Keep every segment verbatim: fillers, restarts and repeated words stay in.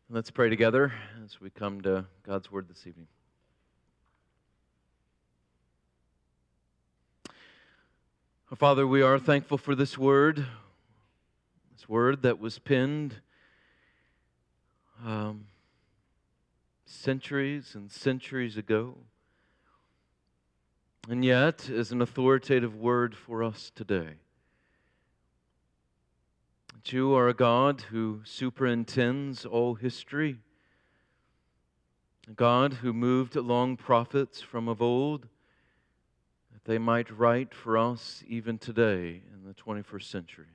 Let's pray together as we come to God's Word this evening. Our Father, we are thankful for this Word, this Word that was penned um, centuries and centuries ago, and yet is an authoritative Word for us today. That you are a God who superintends all history, a God who moved along prophets from of old, that they might write for us even today in the twenty-first century.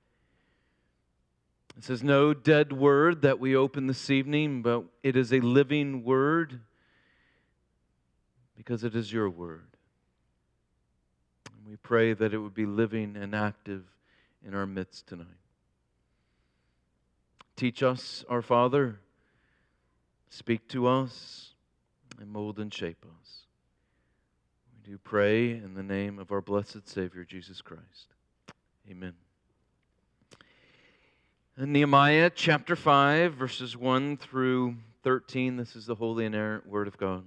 This is no dead word that we open this evening, but it is a living word because it is your word. And we pray that it would be living and active in our midst tonight. Teach us, our Father, speak to us, and mold and shape us. We do pray in the name of our blessed Savior, Jesus Christ. Amen. In Nehemiah chapter five, verses one through thirteen, this is the holy and inerrant Word of God.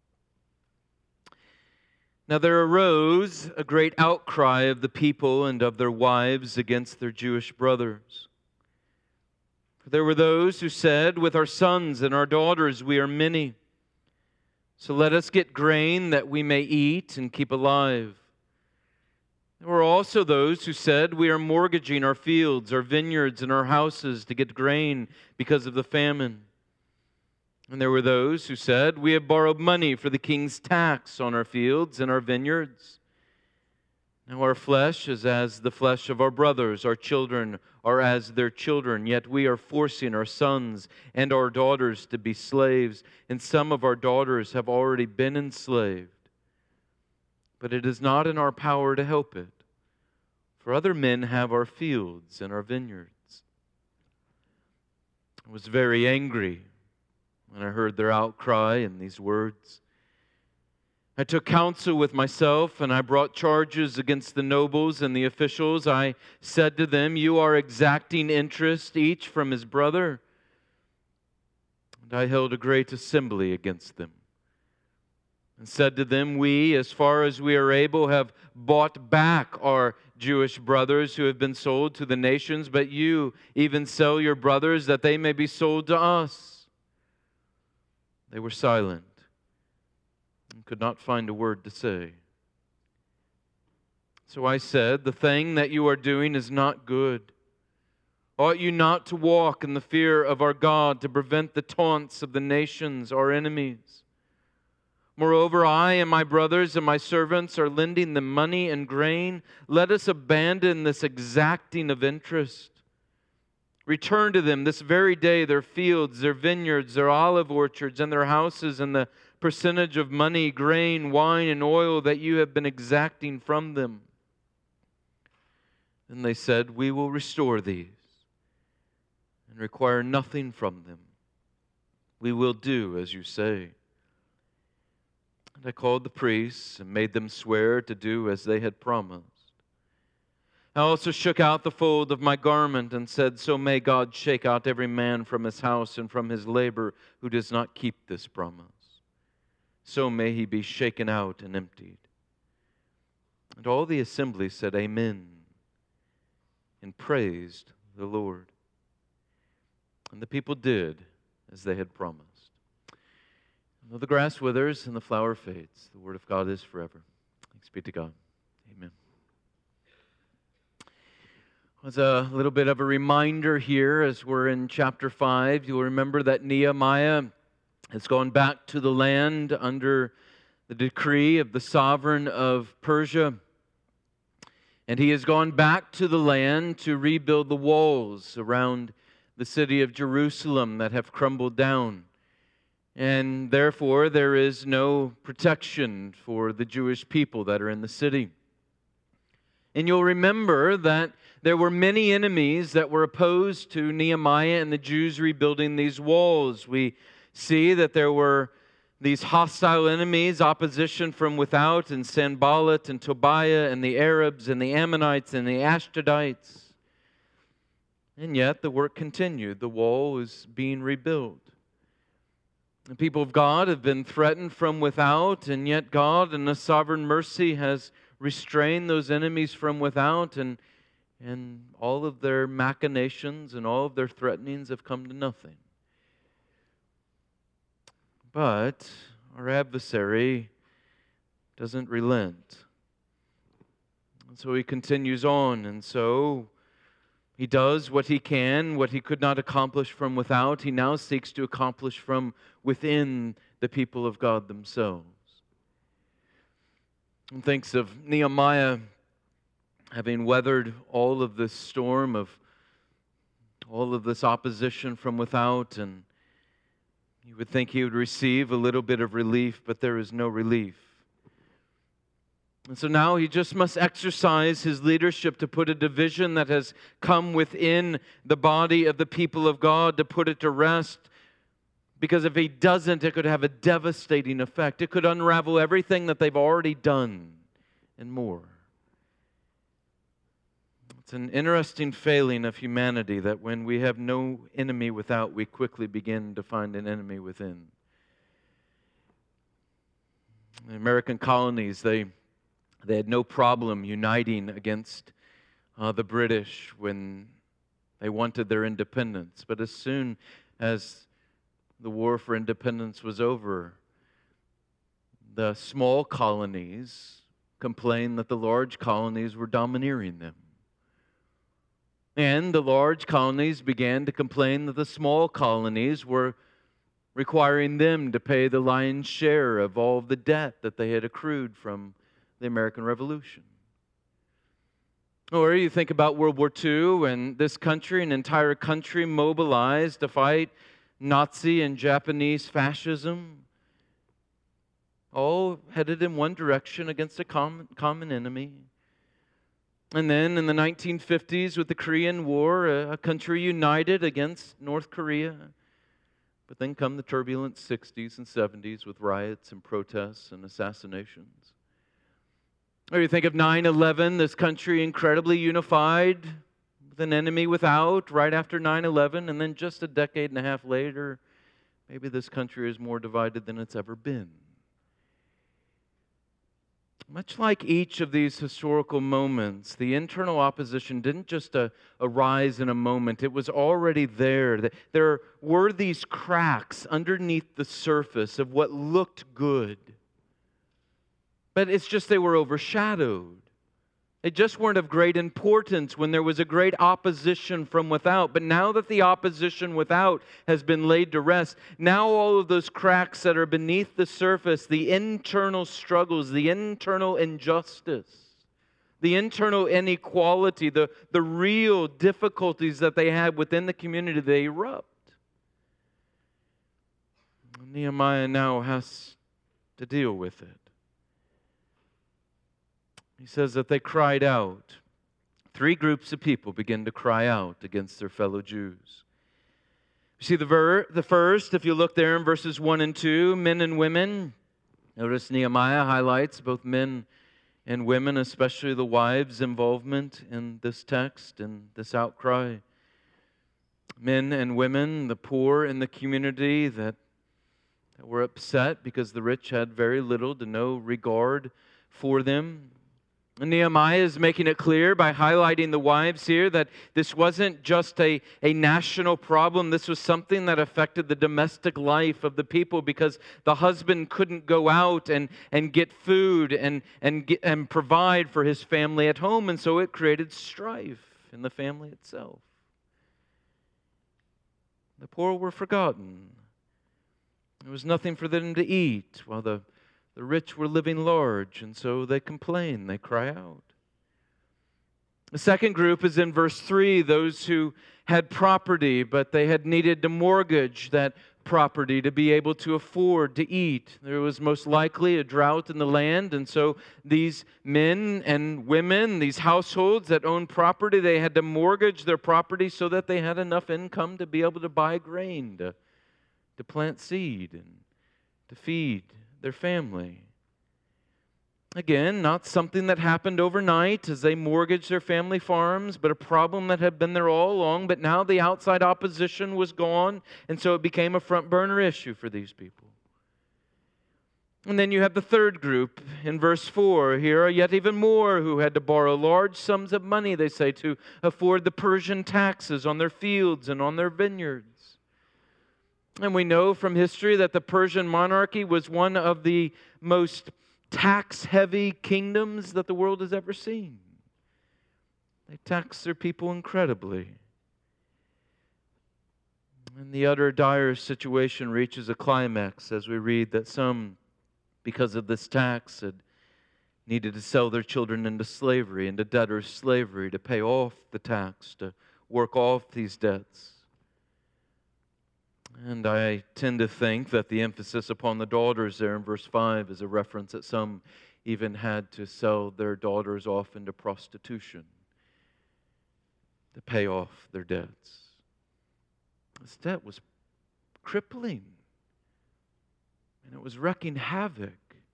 Now there arose a great outcry of the people and of their wives against their Jewish brothers. There were those who said, "With our sons and our daughters we are many. So let us get grain that we may eat and keep alive." There were also those who said, "We are mortgaging our fields, our vineyards, and our houses to get grain because of the famine." And there were those who said, "We have borrowed money for the king's tax on our fields and our vineyards. Now our flesh is as the flesh of our brothers, our children are as their children, yet we are forcing our sons and our daughters to be slaves, and some of our daughters have already been enslaved. But it is not in our power to help it, for other men have our fields and our vineyards." I was very angry when I heard their outcry and these words. I took counsel with myself, and I brought charges against the nobles and the officials. I said to them, "You are exacting interest, each from his brother." And I held a great assembly against them, and said to them, "We, as far as we are able, have bought back our Jewish brothers who have been sold to the nations, but you even sell your brothers that they may be sold to us." They were silent and could not find a word to say. So I said, "The thing that you are doing is not good. Ought you not to walk in the fear of our God to prevent the taunts of the nations, our enemies? Moreover, I and my brothers and my servants are lending them money and grain. Let us abandon this exacting of interest. Return to them this very day their fields, their vineyards, their olive orchards, and their houses, and the percentage of money, grain, wine, and oil that you have been exacting from them." Then they said, "We will restore these and require nothing from them. We will do as you say." And I called the priests and made them swear to do as they had promised. I also shook out the fold of my garment and said, "So may God shake out every man from his house and from his labor who does not keep this promise. So may he be shaken out and emptied." And all the assembly said, "Amen," and praised the Lord. And the people did as they had promised. And though the grass withers and the flower fades, the word of God is forever. Thanks be to God. Amen. As a little bit of a reminder here, as we're in chapter five, you'll remember that Nehemiah has gone back to the land under the decree of the sovereign of Persia. And he has gone back to the land to rebuild the walls around the city of Jerusalem that have crumbled down. And therefore, there is no protection for the Jewish people that are in the city. And you'll remember that there were many enemies that were opposed to Nehemiah and the Jews rebuilding these walls. We see that there were these hostile enemies, opposition from without, and Sanballat and Tobiah and the Arabs and the Ammonites and the Ashdodites. And yet the work continued. The wall is being rebuilt. The people of God have been threatened from without, and yet God, in a sovereign mercy, has restrained those enemies from without, and, and all of their machinations and all of their threatenings have come to nothing. But our adversary doesn't relent. And so he continues on, and so he does what he can, what he could not accomplish from without, he now seeks to accomplish from within the people of God themselves. And thinks of Nehemiah having weathered all of this storm of all of this opposition from without, and you would think he would receive a little bit of relief, but there is no relief. And so now he just must exercise his leadership to put a division that has come within the body of the people of God, to put it to rest. Because if he doesn't, it could have a devastating effect. It could unravel everything that they've already done and more. It's an interesting failing of humanity that when we have no enemy without, we quickly begin to find an enemy within. The American colonies, they They had no problem uniting against uh, the British when they wanted their independence. But as soon as the war for independence was over, the small colonies complained that the large colonies were domineering them. And the large colonies began to complain that the small colonies were requiring them to pay the lion's share of all of the debt that they had accrued from the American Revolution. Or you think about World War Two, and this country, an entire country mobilized to fight Nazi and Japanese fascism, all headed in one direction against a common, common enemy. And then in the nineteen fifties with the Korean War, a, a country united against North Korea. But then come the turbulent sixties and seventies with riots and protests and assassinations. Or you think of nine eleven, this country incredibly unified with an enemy without right after nine eleven, and then just a decade and a half later, maybe this country is more divided than it's ever been. Much like each of these historical moments, the internal opposition didn't just uh, arise in a moment. It was already there. There were these cracks underneath the surface of what looked good. But it's just they were overshadowed. They just weren't of great importance when there was a great opposition from without. But now that the opposition without has been laid to rest, now all of those cracks that are beneath the surface, the internal struggles, the internal injustice, the internal inequality, the, the real difficulties that they had within the community, they erupt. Nehemiah now has to deal with it. He says that they cried out. Three groups of people begin to cry out against their fellow Jews. You see the, ver- the first, if you look there in verses one and two, men and women. Notice Nehemiah highlights both men and women, especially the wives' involvement in this text and this outcry. Men and women, the poor in the community that, that were upset because the rich had very little to no regard for them. And Nehemiah is making it clear by highlighting the wives here that this wasn't just a, a national problem. This was something that affected the domestic life of the people because the husband couldn't go out and, and get food and, and, get, and provide for his family at home. And so it created strife in the family itself. The poor were forgotten. There was nothing for them to eat while the The rich were living large, and so they complain, they cry out. The second group is in verse three, those who had property, but they had needed to mortgage that property to be able to afford to eat. There was most likely a drought in the land, and so these men and women, these households that owned property, they had to mortgage their property so that they had enough income to be able to buy grain, to, to plant seed, and to feed their family. Again, not something that happened overnight as they mortgaged their family farms, but a problem that had been there all along. But now the outside opposition was gone, and so it became a front burner issue for these people. And then you have the third group in verse four. Here are yet even more who had to borrow large sums of money, they say, to afford the Persian taxes on their fields and on their vineyards. And we know from history that the Persian monarchy was one of the most tax-heavy kingdoms that the world has ever seen. They tax their people incredibly. And the utter dire situation reaches a climax as we read that some, because of this tax, had needed to sell their children into slavery, into debtor's slavery, to pay off the tax, to work off these debts. And I tend to think that the emphasis upon the daughters there in verse five is a reference that some even had to sell their daughters off into prostitution to pay off their debts. This debt was crippling, and it was wreaking havoc.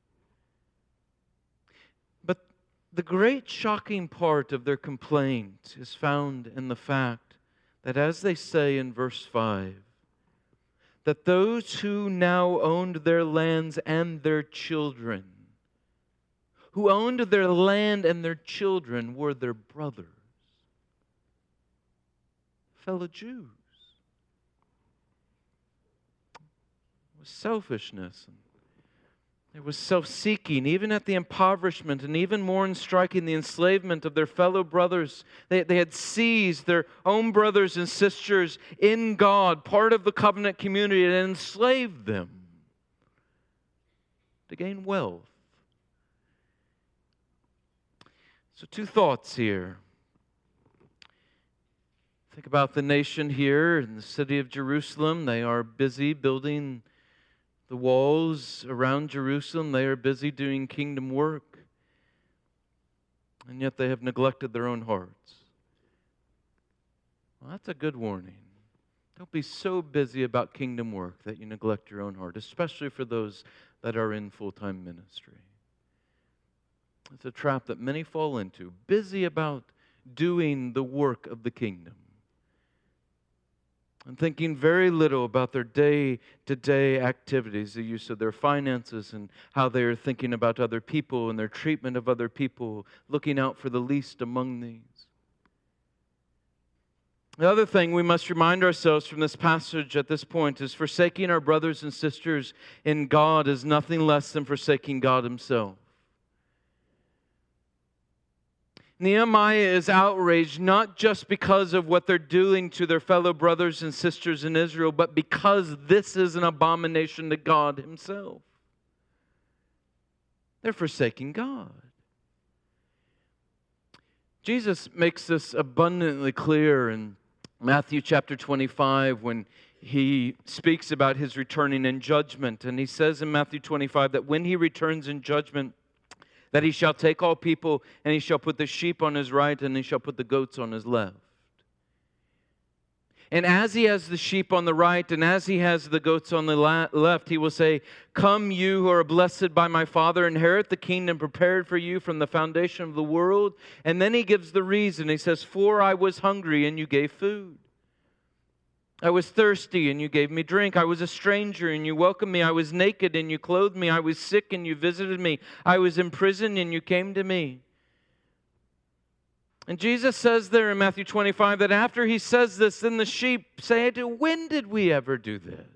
But the great shocking part of their complaint is found in the fact that, as they say in verse five, that those who now owned their lands and their children, who owned their land and their children, were their brothers, fellow Jews. It was selfishness. There was self-seeking, even at the impoverishment, and even more in striking the enslavement of their fellow brothers. They, they had seized their own brothers and sisters in God, part of the covenant community, and enslaved them to gain wealth. So two thoughts here. Think about the nation here in the city of Jerusalem. They are busy building the walls around Jerusalem. They are busy doing kingdom work. And yet they have neglected their own hearts. Well, that's a good warning. Don't be so busy about kingdom work that you neglect your own heart, especially for those that are in full-time ministry. It's a trap that many fall into. Busy about doing the work of the kingdom, and thinking very little about their day-to-day activities, the use of their finances, and how they are thinking about other people and their treatment of other people, looking out for the least among these. The other thing we must remind ourselves from this passage at this point is forsaking our brothers and sisters in God is nothing less than forsaking God Himself. Nehemiah is outraged not just because of what they're doing to their fellow brothers and sisters in Israel, but because this is an abomination to God Himself. They're forsaking God. Jesus makes this abundantly clear in Matthew chapter twenty-five when He speaks about His returning in judgment. And He says in Matthew twenty-five that when He returns in judgment, that He shall take all people, and He shall put the sheep on His right, and He shall put the goats on His left. And as He has the sheep on the right, and as He has the goats on the la- left, He will say, "Come, you who are blessed by my Father, inherit the kingdom prepared for you from the foundation of the world." And then He gives the reason. He says, "For I was hungry, and you gave food. I was thirsty, and you gave me drink. I was a stranger, and you welcomed me. I was naked, and you clothed me. I was sick, and you visited me. I was in prison, and you came to me." And Jesus says there in Matthew twenty-five that after He says this, then the sheep say to Him, "When did we ever do this?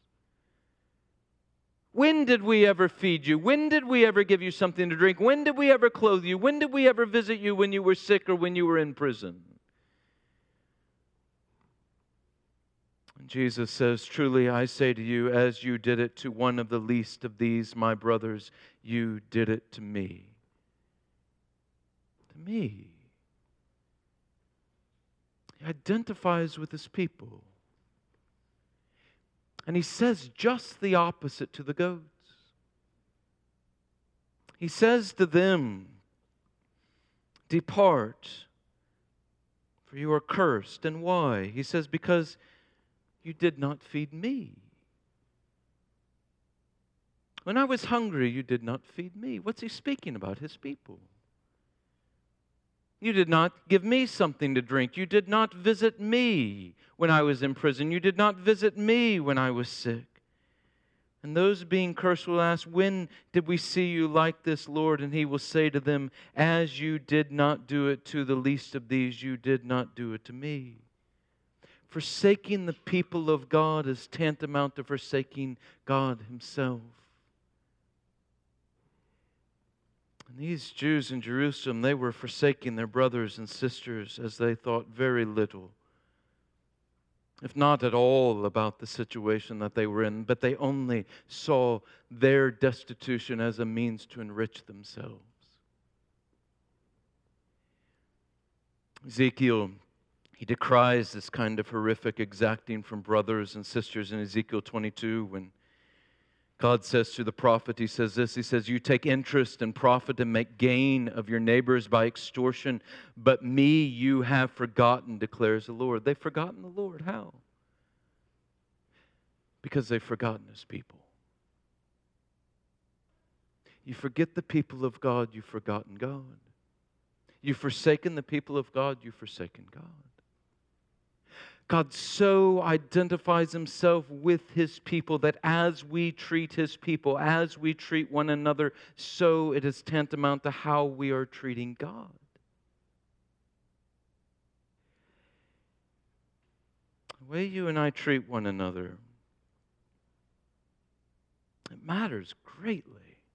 When did we ever feed you? When did we ever give you something to drink? When did we ever clothe you? When did we ever visit you when you were sick or when you were in prison?" Jesus says, "Truly I say to you, as you did it to one of the least of these, my brothers, you did it to me." To me. He identifies with His people. And He says just the opposite to the goats. He says to them, "Depart, for you are cursed." And why? He says, "Because you did not feed me." When I was hungry, you did not feed me. What's he speaking about? His people. You did not give me something to drink. You did not visit me when I was in prison. You did not visit me when I was sick. And those being cursed will ask, when did we see you like this, Lord? And he will say to them, as you did not do it to the least of these, you did not do it to me. Forsaking the people of God is tantamount to forsaking God himself. And these Jews in Jerusalem, they were forsaking their brothers and sisters as they thought very little, if not at all, about the situation that they were in, but they only saw their destitution as a means to enrich themselves. Ezekiel, he decries this kind of horrific exacting from brothers and sisters in Ezekiel twenty-two when God says to the prophet, he says this, he says, you take interest and profit and make gain of your neighbors by extortion, but me you have forgotten, declares the Lord. They've forgotten the Lord. How? Because they've forgotten his people. You forget the people of God, you've forgotten God. You've forsaken the people of God, you've forsaken God. God so identifies himself with his people that as we treat his people, as we treat one another, so it is tantamount to how we are treating God. The way you and I treat one another, it matters greatly.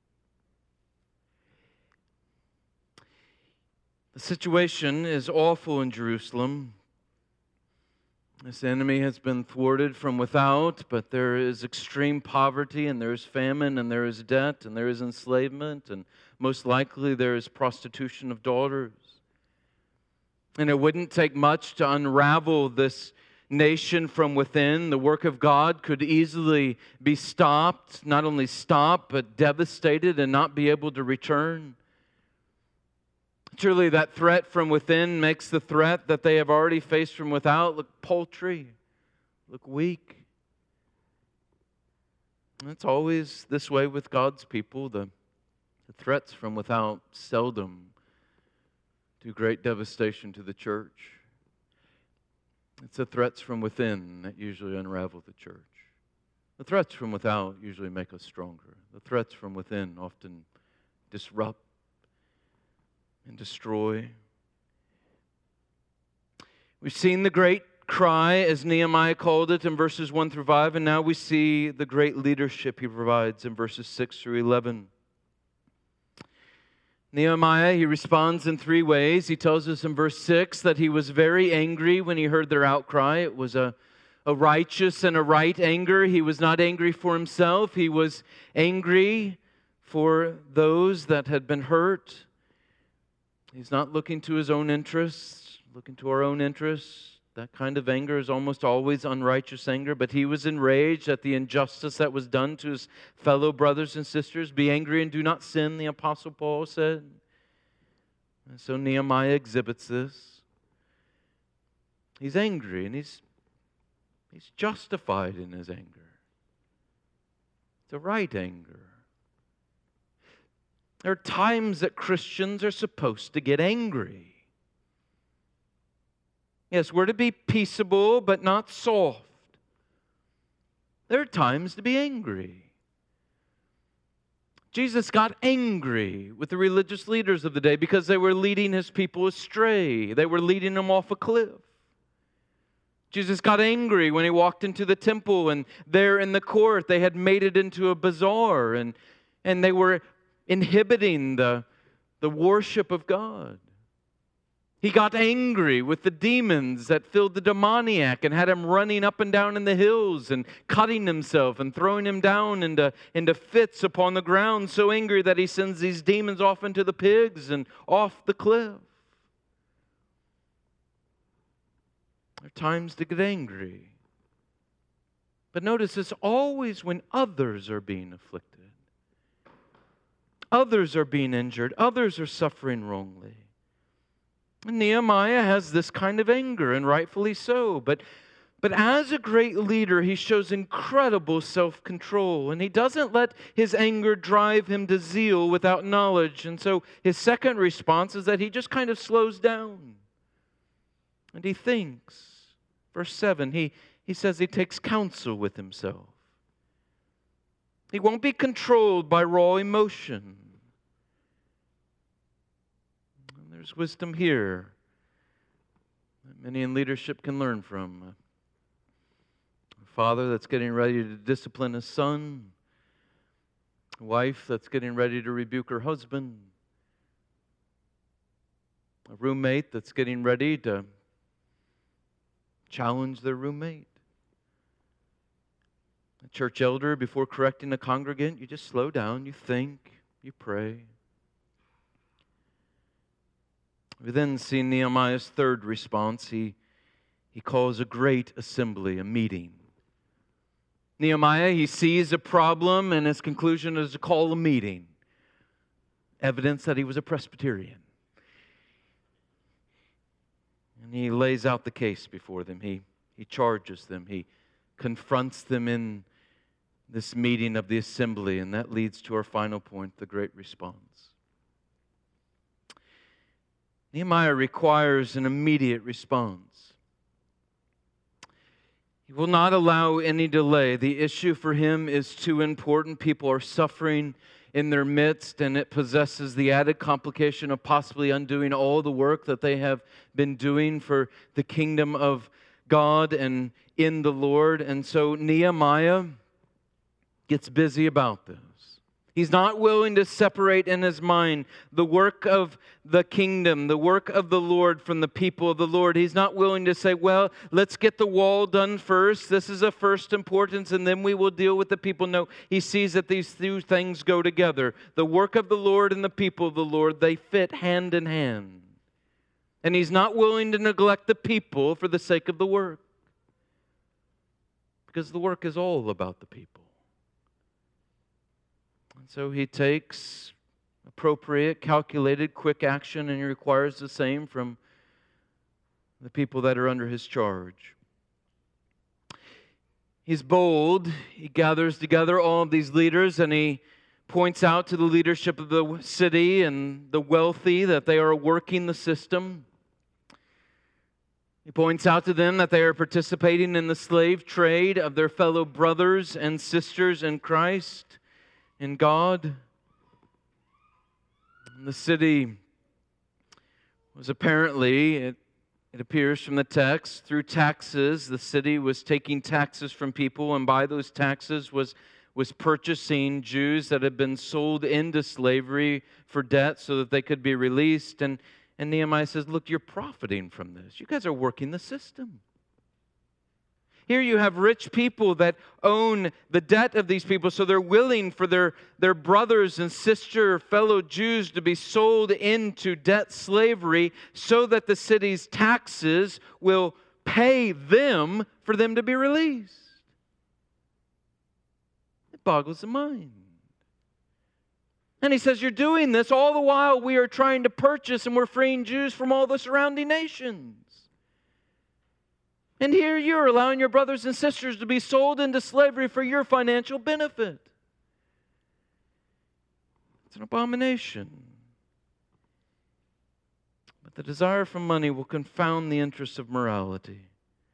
The situation is awful in Jerusalem. This enemy has been thwarted from without, but there is extreme poverty, and there is famine, and there is debt, and there is enslavement, and most likely there is prostitution of daughters. And it wouldn't take much to unravel this nation from within. The work of God could easily be stopped, not only stopped, but devastated and not be able to return. Truly, that threat from within makes the threat that they have already faced from without look paltry, look weak. And it's always this way with God's people. The, the threats from without seldom do great devastation to the church. It's the threats from within that usually unravel the church. The threats from without usually make us stronger. The threats from within often disrupt and destroy. We've seen the great cry, as Nehemiah called it, in verses one through five, and now we see the great leadership he provides in verses six through eleven. Nehemiah, he responds in three ways. He tells us in verse six that he was very angry when he heard their outcry. It was a, a righteous and a right anger. He was not angry for himself. He was angry for those that had been hurt. He's not looking to his own interests, looking to our own interests. That kind of anger is almost always unrighteous anger, but he was enraged at the injustice that was done to his fellow brothers and sisters. Be angry and do not sin, the Apostle Paul said. And so Nehemiah exhibits this. He's angry, and he's, he's justified in his anger. It's a right anger. There are times that Christians are supposed to get angry. Yes, we're to be peaceable, but not soft. There are times to be angry. Jesus got angry with the religious leaders of the day because they were leading his people astray. They were leading them off a cliff. Jesus got angry when he walked into the temple, and there in the court they had made it into a bazaar, and, and they were inhibiting the, the worship of God. He got angry with the demons that filled the demoniac and had him running up and down in the hills and cutting himself and throwing him down into, into fits upon the ground, so angry that he sends these demons off into the pigs and off the cliff. There are times to get angry. But notice it's always when others are being afflicted. Others are being injured. Others are suffering wrongly. And Nehemiah has this kind of anger, and rightfully so. But But as a great leader, he shows incredible self-control, and he doesn't let his anger drive him to zeal without knowledge. And so his second response is that he just kind of slows down and he thinks. Verse seven, he, he says he takes counsel with himself. He won't be controlled by raw emotion. And there's wisdom here that many in leadership can learn from. A father that's getting ready to discipline his son, a wife that's getting ready to rebuke her husband, a roommate that's getting ready to challenge their roommate. A church elder, before correcting a congregant, you just slow down, you think, you pray. We then see Nehemiah's third response. He, he calls a great assembly, a meeting. Nehemiah, he sees a problem, and his conclusion is to call a meeting. Evidence that he was a Presbyterian. And he lays out the case before them. He, he charges them. He confronts them in this meeting of the assembly, and that leads to our final point, the great response. Nehemiah requires an immediate response. He will not allow any delay. The issue for him is too important. People are suffering in their midst, and it possesses the added complication of possibly undoing all the work that they have been doing for the kingdom of God and in the Lord. And so Nehemiah gets busy about this. He's not willing to separate in his mind the work of the kingdom, the work of the Lord from the people of the Lord. He's not willing to say, well, let's get the wall done first. This is of first importance, and then we will deal with the people. No, he sees that these two things go together. The work of the Lord and the people of the Lord, they fit hand in hand. And he's not willing to neglect the people for the sake of the work. Because the work is all about the people. And so he takes appropriate, calculated, quick action, and he requires the same from the people that are under his charge. He's bold. He gathers together all of these leaders, and he points out to the leadership of the city and the wealthy that they are working the system. He points out to them that they are participating in the slave trade of their fellow brothers and sisters in Christ, in God. And the city was apparently, it, it appears from the text, through taxes. The city was taking taxes from people, and by those taxes was, was purchasing Jews that had been sold into slavery for debt so that they could be released. And, and Nehemiah says, look, you're profiting from this. You guys are working the system. Here you have rich people that own the debt of these people, so they're willing for their, their brothers and sister fellow Jews to be sold into debt slavery so that the city's taxes will pay them for them to be released. It boggles the mind. And he says, you're doing this all the while we are trying to purchase and we're freeing Jews from all the surrounding nations. And here you're allowing your brothers and sisters to be sold into slavery for your financial benefit. It's an abomination. But the desire for money will confound the interests of morality.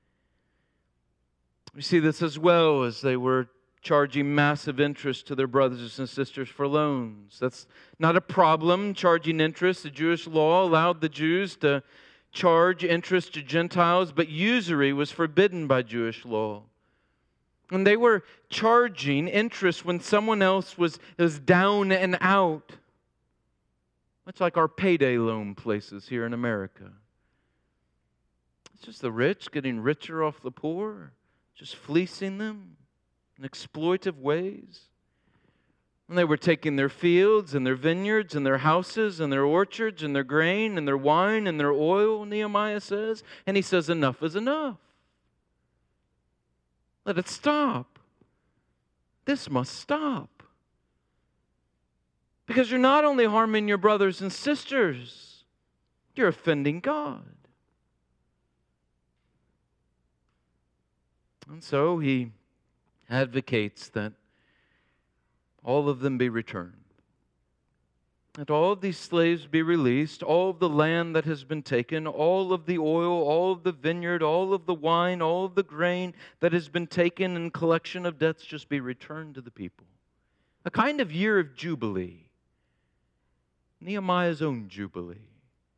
We see this as well as they were charging massive interest to their brothers and sisters for loans. That's not a problem, charging interest. The Jewish law allowed the Jews to charge interest to Gentiles, but usury was forbidden by Jewish law. And they were charging interest when someone else was, was down and out. Much like our payday loan places here in America. It's just the rich getting richer off the poor, just fleecing them in exploitive ways. And they were taking their fields and their vineyards and their houses and their orchards and their grain and their wine and their oil, Nehemiah says. And he says, enough is enough. Let it stop. This must stop. Because you're not only harming your brothers and sisters, you're offending God. And so he advocates that all of them be returned, that all of these slaves be released, all of the land that has been taken, all of the oil, all of the vineyard, all of the wine, all of the grain that has been taken in collection of debts just be returned to the people. A kind of year of jubilee. Nehemiah's own jubilee.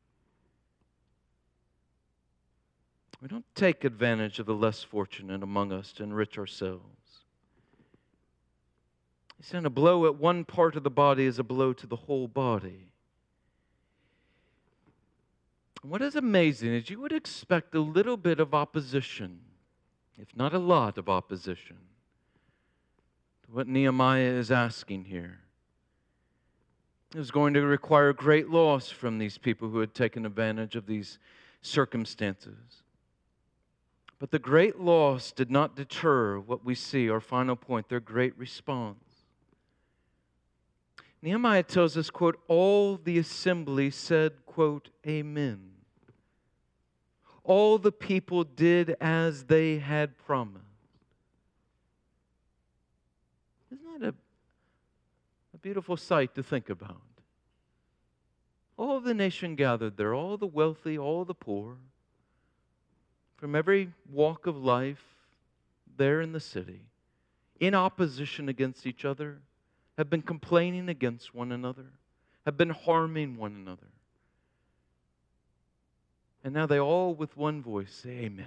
We don't take advantage of the less fortunate among us to enrich ourselves. He said a blow at one part of the body is a blow to the whole body. What is amazing is you would expect a little bit of opposition, if not a lot of opposition, to what Nehemiah is asking here. It was going to require great loss from these people who had taken advantage of these circumstances. But the great loss did not deter what we see, our final point, their great response. Nehemiah tells us, quote, all the assembly said, quote, amen. All the people did as they had promised. Isn't that a, a beautiful sight to think about? All of the nation gathered there, all the wealthy, all the poor, from every walk of life there in the city, in opposition against each other, have been complaining against one another, have been harming one another. And now they all with one voice say, amen.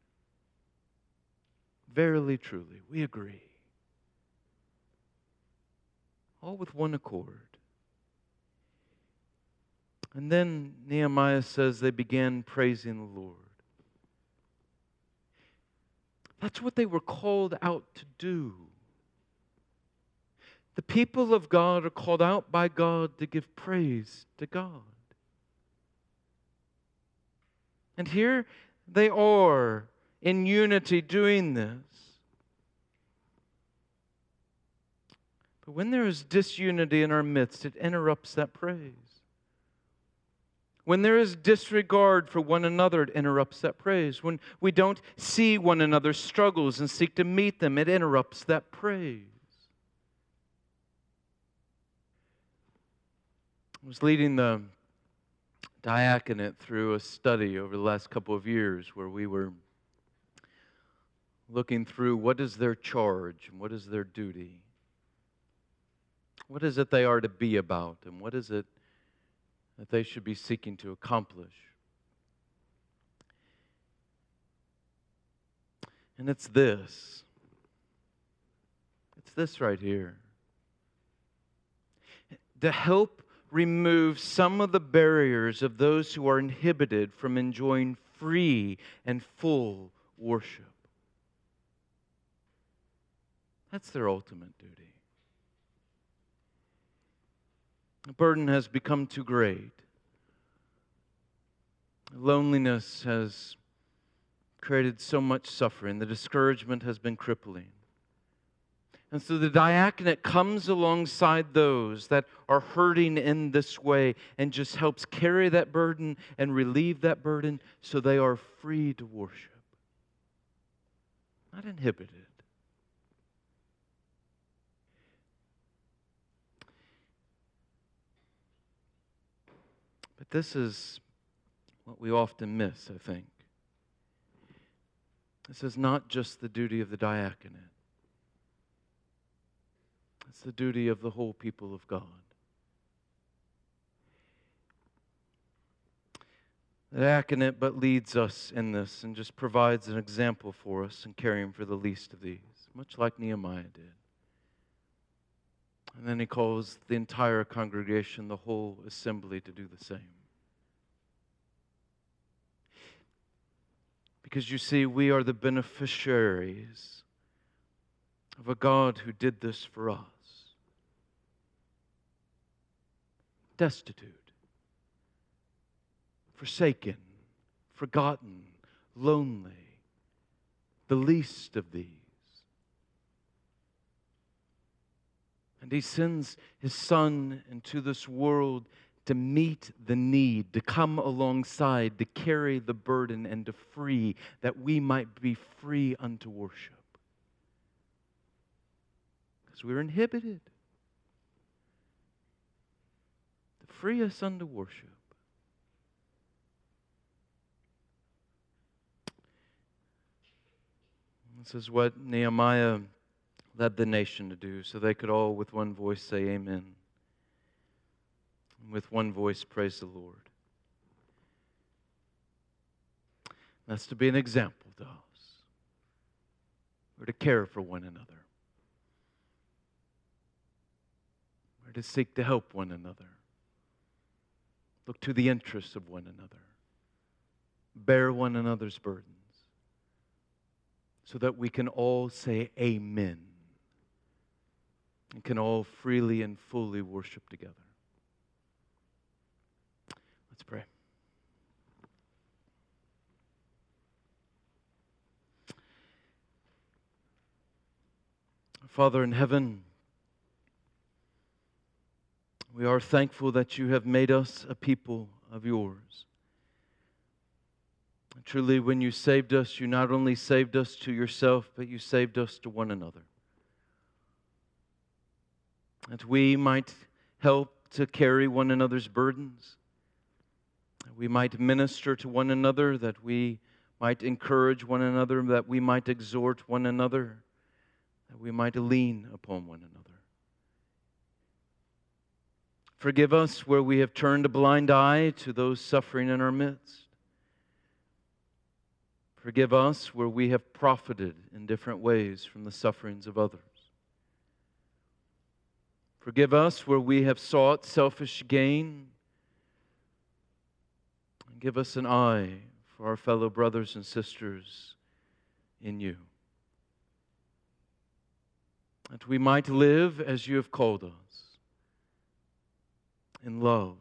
Verily, truly, we agree. All with one accord. And then Nehemiah says they began praising the Lord. That's what they were called out to do. The people of God are called out by God to give praise to God. And here they are in unity doing this. But when there is disunity in our midst, it interrupts that praise. When there is disregard for one another, it interrupts that praise. When we don't see one another's struggles and seek to meet them, it interrupts that praise. I was leading the diaconate through a study over the last couple of years where we were looking through what is their charge and what is their duty. What is it they are to be about and what is it that they should be seeking to accomplish. And it's this. It's this right here. To help remove some of the barriers of those who are inhibited from enjoying free and full worship. That's their ultimate duty. The burden has become too great. Loneliness has created so much suffering. The discouragement has been crippling. And so the diaconate comes alongside those that are hurting in this way and just helps carry that burden and relieve that burden so they are free to worship. Not inhibited. But this is what we often miss, I think. This is not just the duty of the diaconate. It's the duty of the whole people of God. The diaconate but leads us in this and just provides an example for us in caring for the least of these, much like Nehemiah did. And then he calls the entire congregation, the whole assembly, to do the same. Because you see, we are the beneficiaries of a God who did this for us. Destitute, forsaken, forgotten, lonely, the least of these. And He sends His Son into this world to meet the need, to come alongside, to carry the burden, and to free, that we might be free unto worship. Because we're inhibited. To free us unto worship. This is what Nehemiah led the nation to do, so they could all with one voice say amen. And with one voice praise the Lord. That's to be an example to us. We're to care for one another. We're to seek to help one another. Look to the interests of one another. Bear one another's burdens. So that we can all say amen. And can all freely and fully worship together. Let's pray. Father in heaven, we are thankful that you have made us a people of yours. Truly, when you saved us, you not only saved us to yourself, but you saved us to one another. That we might help to carry one another's burdens. That we might minister to one another, that we might encourage one another, that we might exhort one another, that we might lean upon one another. Forgive us where we have turned a blind eye to those suffering in our midst. Forgive us where we have profited in different ways from the sufferings of others. Forgive us where we have sought selfish gain. And give us an eye for our fellow brothers and sisters in you. That we might live as you have called us, in love,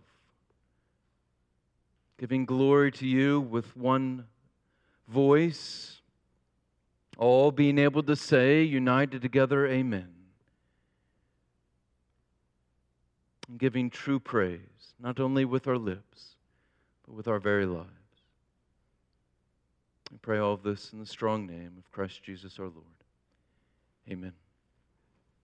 giving glory to you with one voice, all being able to say, united together, amen. And giving true praise, not only with our lips, but with our very lives. We pray all of this in the strong name of Christ Jesus our Lord. Amen.